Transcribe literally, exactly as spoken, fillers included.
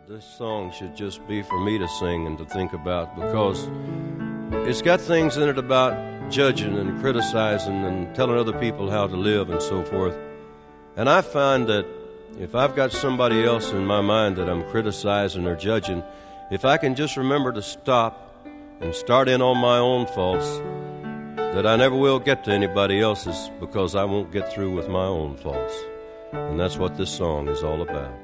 this song should just be for me to sing and to think about, because it's got things in it about judging and criticizing and telling other people how to live and so forth. And I find that if I've got somebody else in my mind that I'm criticizing or judging, if I can just remember to stop and start in on my own faults, that I never will get to anybody else's, because I won't get through with my own faults. And that's what this song is all about.